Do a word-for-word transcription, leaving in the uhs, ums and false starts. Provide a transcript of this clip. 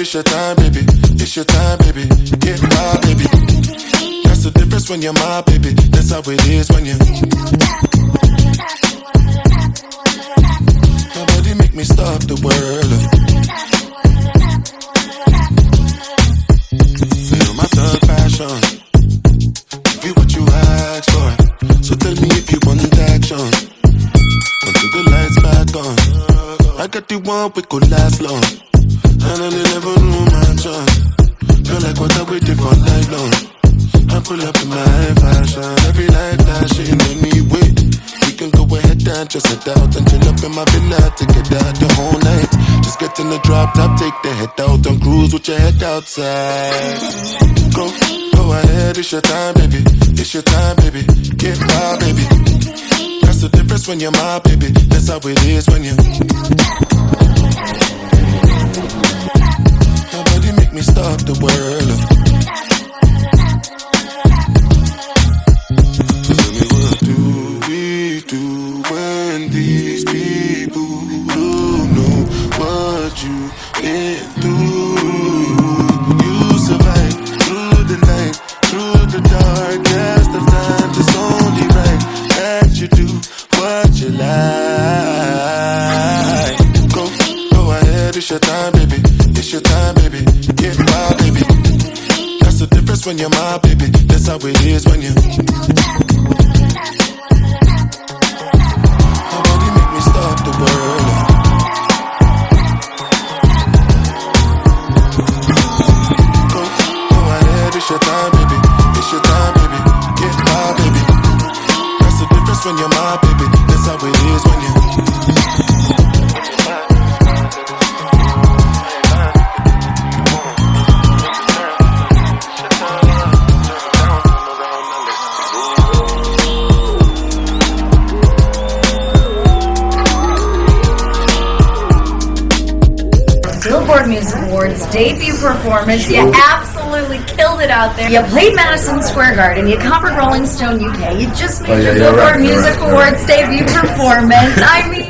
it's your time, baby. It's your time, baby. Get wild, baby. That's the difference when you're my baby. That's how it is when you. Nobody make me stop the world. Feel my thug passion. Give you what you ask for. So tell me if you want action. Until the lights back on. I got the one we could last long. And I never knew my chance. Feel like what I waited for night long. I pull up in my fashion. Every night flashing anyway. We can go ahead and just head out and chill up in my villa to get out the whole night. Just get in the drop top, take the head out and cruise with your head outside. Go, go ahead, it's your time, baby. It's your time, baby. Get wild, baby. That's the difference when you're my baby. That's how it is when you. Nobody make me stop the world. So tell me, what do we do when these people don't know what you've been through? You survive through the night, through the darkest of times. It's only right that you do what you like. Go, go ahead, it's your time, baby. It's your time, baby. Get wild, baby. That's the difference when you're my baby. That's how it is when you. Nobody make me stop the world. Go, go ahead, it's your time, baby. It's your time, baby. Get wild, baby. That's the difference when you're my baby. That's how it is when you. Billboard Music Awards debut performance. You absolutely killed it out there. You played Madison Square Garden. You covered Rolling Stone U K. You just made Oh, yeah, your yeah, Billboard right, Music right, Awards right. debut performance. I mean,